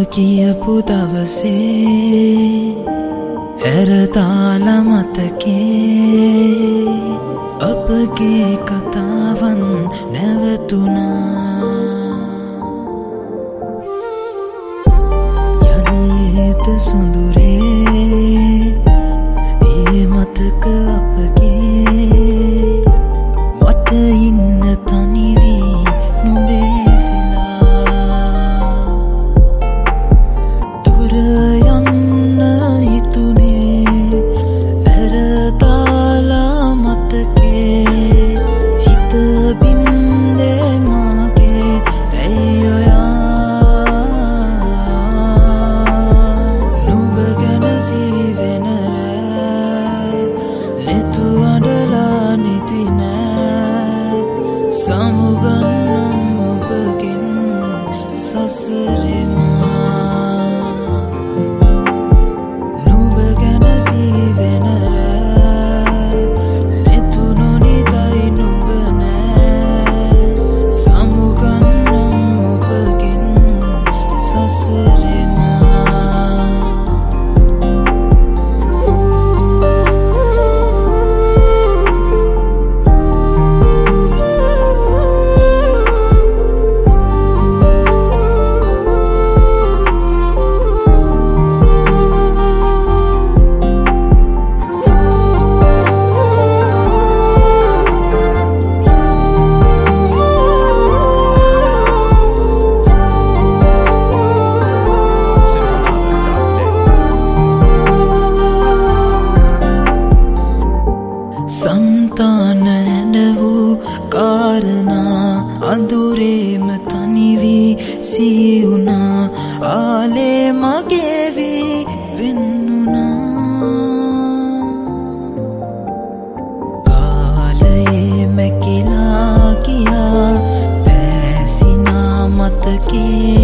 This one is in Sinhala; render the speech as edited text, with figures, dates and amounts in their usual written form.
කියපු දවසේ හැරදාල මතකේ අපගේ කතාවන් නැවතුණා. යන්නේත සොඳුරේ ඒ මතක අපගේ මට ඉන්න තනිවී නුඹේ සමුගන්නම් ඔබගෙන් සසරෙමා නුඹ ගැන සීවෙන රෑ නෙතු නොනිදයි නුඹ නෑ සමුගන්නම් ඔබගෙන් සසරෙමා. සම්තාන හැඩ වූ කාරණා අඳුරේම තනිවී සියුණා. ආලේ මගේ වී වෙන්නුණා. කාලයේ මැකිලා ගියා පැසිනා මතකේ